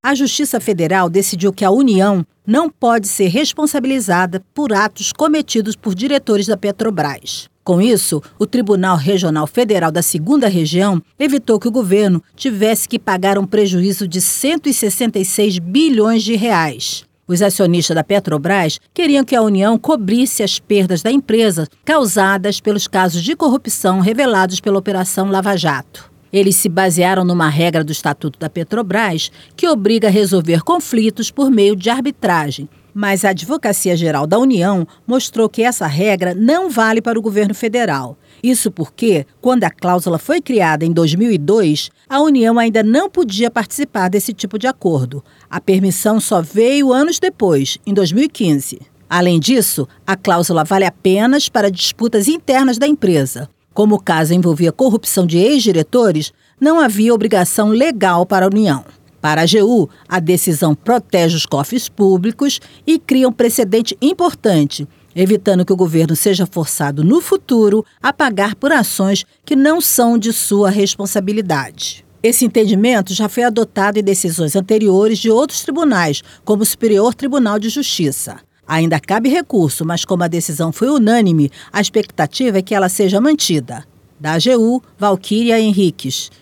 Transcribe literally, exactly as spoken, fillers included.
A Justiça Federal decidiu que a União não pode ser responsabilizada por atos cometidos por diretores da Petrobras. Com isso, o Tribunal Regional Federal da Segunda Região evitou que o governo tivesse que pagar um prejuízo de cento e sessenta e seis bilhões de reais. Os acionistas da Petrobras queriam que a União cobrisse as perdas da empresa causadas pelos casos de corrupção revelados pela Operação Lava Jato. Eles se basearam numa regra do Estatuto da Petrobras que obriga a resolver conflitos por meio de arbitragem. Mas a Advocacia Geral da União mostrou que essa regra não vale para o governo federal. Isso porque, quando a cláusula foi criada em dois mil e dois, a União ainda não podia participar desse tipo de acordo. A permissão só veio anos depois, em dois mil e quinze. Além disso, a cláusula vale apenas para disputas internas da empresa. Como o caso envolvia corrupção de ex-diretores, não havia obrigação legal para a União. Para a AGU, a decisão protege os cofres públicos e cria um precedente importante, evitando que o governo seja forçado no futuro a pagar por ações que não são de sua responsabilidade. Esse entendimento já foi adotado em decisões anteriores de outros tribunais, como o Superior Tribunal de Justiça. Ainda cabe recurso, mas como a decisão foi unânime, a expectativa é que ela seja mantida. Da AGU, Valquíria Henriques.